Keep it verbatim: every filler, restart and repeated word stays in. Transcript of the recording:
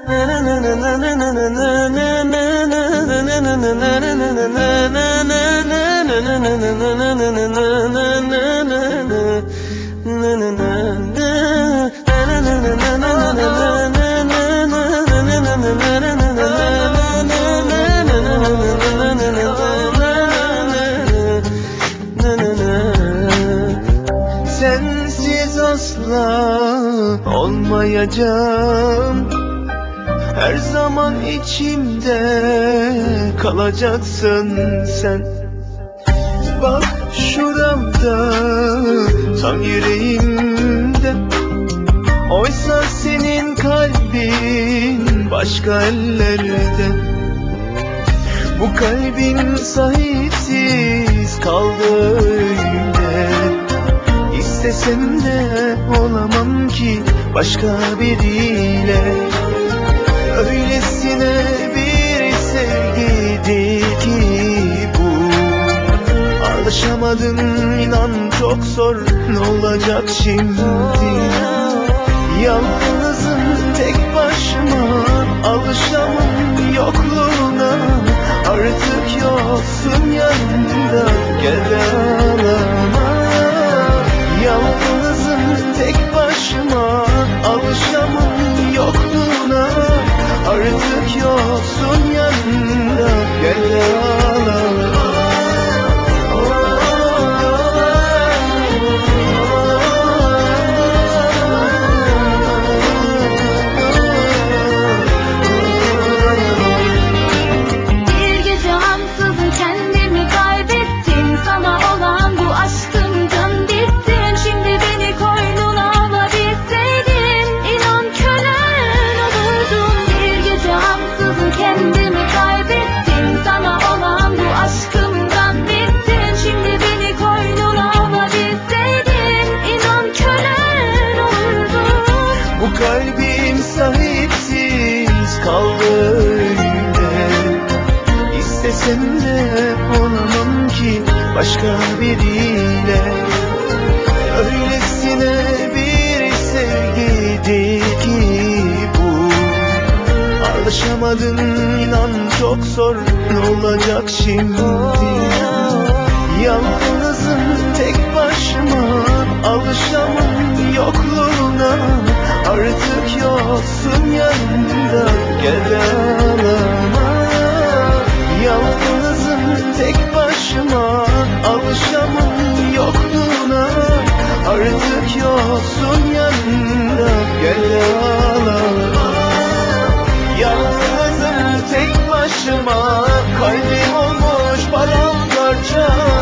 Sensiz asla olmayacağım. Her zaman içimde kalacaksın sen. Bak şuramda, tam yüreğimde. Oysa senin kalbin başka ellerde. Bu kalbin sahipsiz kaldı öyle. İstesem de olamam ki başka biriyle. Öylesine bir sevgiydi ki bu. Alışamadım inan, çok zor, ne olacak şimdi? Yalnızım tek başıma, alışamam yokluğuna. Artık yoksun yanımda, gel de ağlama. Yalnızım tek başıma, alışamam yokluğuna. Artık yoksun yanımda, gel de ağlama. Kalbim sahipsiz kaldı öyle. İstesem de olamam ki başka biriyle. Öylesine bir sevgiydi ki bu. Alışamadım inan, çok zor, ne olacak şimdi? Yalnızım tek başıma, alışamam yokluğuna. Artık yoksun yanımda, gel de ağlama. Yalnızım tek başıma, alışamam yokluğuna. Artık yoksun yanımda, gel de ağlama. Yalnızım tek başıma, kalbim olmuş paramparça.